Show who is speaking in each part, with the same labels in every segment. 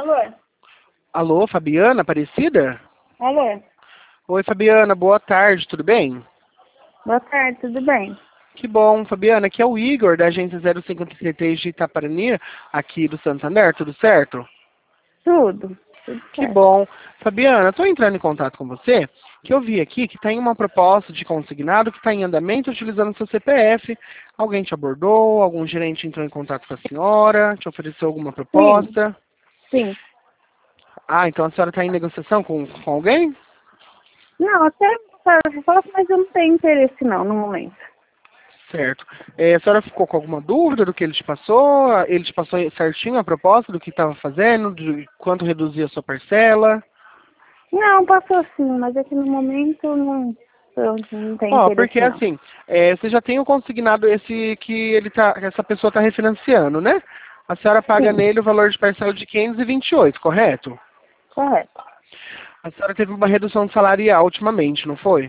Speaker 1: Alô?
Speaker 2: Alô, Fabiana Aparecida?
Speaker 1: Alô?
Speaker 2: Oi, Fabiana, boa tarde, tudo bem?
Speaker 1: Boa tarde, tudo bem?
Speaker 2: Que bom, Fabiana, aqui é o Igor, da agência 053 de Itaparani, aqui do Santander, tudo certo?
Speaker 1: Tudo
Speaker 2: Que
Speaker 1: certo.
Speaker 2: bom. Fabiana, estou entrando em contato com você, que eu vi aqui que tem uma proposta de consignado que está em andamento utilizando seu CPF. Alguém te abordou? Algum gerente entrou em contato com a senhora? Te ofereceu alguma
Speaker 1: Sim,
Speaker 2: proposta?
Speaker 1: sim.
Speaker 2: Ah, então a senhora está em negociação com alguém?
Speaker 1: Não, até eu posso, mas eu não tenho interesse não, no momento.
Speaker 2: Certo. A senhora ficou com alguma dúvida do que ele te passou? Ele te passou certinho a proposta do que estava fazendo, de quanto reduzia a sua parcela?
Speaker 1: Não, passou sim, mas aqui no momento eu não tenho
Speaker 2: Ó, porque
Speaker 1: interesse não.
Speaker 2: assim, você já tem o consignado esse que essa pessoa está refinanciando, né? A senhora paga
Speaker 1: Sim,
Speaker 2: nele o valor de parcela de 528, correto?
Speaker 1: correto.
Speaker 2: A senhora teve uma redução salarial ultimamente, não foi?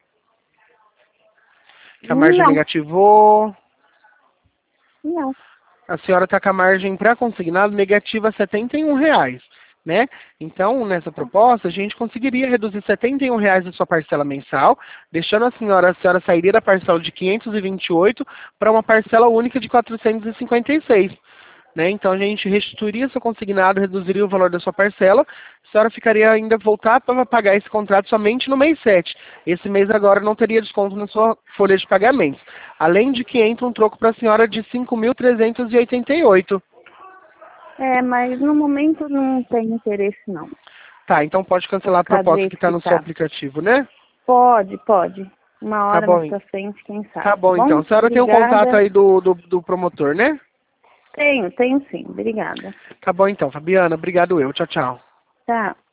Speaker 2: Que a margem
Speaker 1: Não,
Speaker 2: negativou.
Speaker 1: não.
Speaker 2: A senhora está com a margem para consignado negativa R$ 71, né? Então, nessa proposta, a gente conseguiria reduzir R$ 71 a sua parcela mensal, deixando a senhora sairia da parcela de 528 para uma parcela única de 456, né? Então, a gente restituiria seu consignado, reduziria o valor da sua parcela, a senhora ficaria ainda voltar para pagar esse contrato somente no mês 7. Esse mês agora não teria desconto na sua folha de pagamentos. Além de que entra um troco para a senhora de 5.388.
Speaker 1: É, mas no momento não tenho interesse não.
Speaker 2: Tá, então pode
Speaker 1: Vou
Speaker 2: cancelar a
Speaker 1: ficar do
Speaker 2: proposta que
Speaker 1: jeito
Speaker 2: está
Speaker 1: que
Speaker 2: no seu
Speaker 1: tá.
Speaker 2: aplicativo, né?
Speaker 1: Pode, pode. Uma
Speaker 2: Tá
Speaker 1: hora mais
Speaker 2: bom,
Speaker 1: pra frente, quem
Speaker 2: tá
Speaker 1: sabe, tá
Speaker 2: bom então.
Speaker 1: bom?
Speaker 2: A senhora tem o contato
Speaker 1: Obrigada.
Speaker 2: aí do promotor, né?
Speaker 1: Tenho sim. Obrigada.
Speaker 2: Tá bom então, Fabiana. Obrigado eu. Tchau, tchau.
Speaker 1: Tchau.